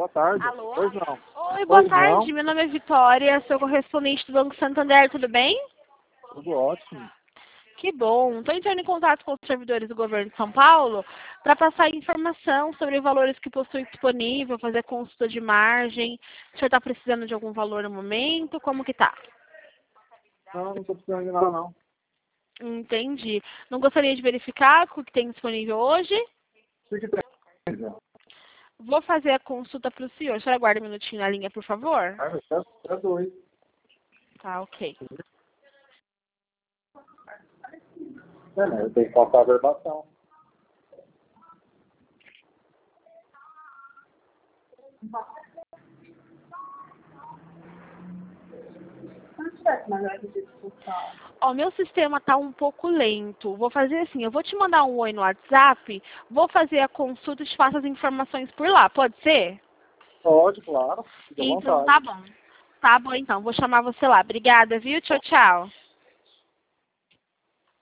boa tarde. Alô? Pois não. Oi, boa Pois tarde. não. Meu nome é Vitória, sou correspondente do Banco Santander, tudo bem? Tudo ótimo. Que bom. Estou entrando em contato com os servidores do governo de São Paulo para passar informação sobre valores que possui disponível, fazer consulta de margem. O senhor está precisando de algum valor no momento? Como que tá? Não estou precisando de nada, não. Entendi. Não gostaria de verificar o que tem disponível hoje? O que tem? Vou fazer a consulta para o senhor. O senhor aguarda um minutinho na linha, por favor? É dois. Tá, ok. Eu tenho que passar a verbação. Ó, meu sistema tá um pouco lento. Vou fazer assim, eu vou te mandar um oi no WhatsApp, vou fazer a consulta e te passo as informações por lá, pode ser? Pode, claro. Fique à Então vontade. tá bom. Tá bom então, vou chamar você lá. Obrigada, viu? Tchau, tchau.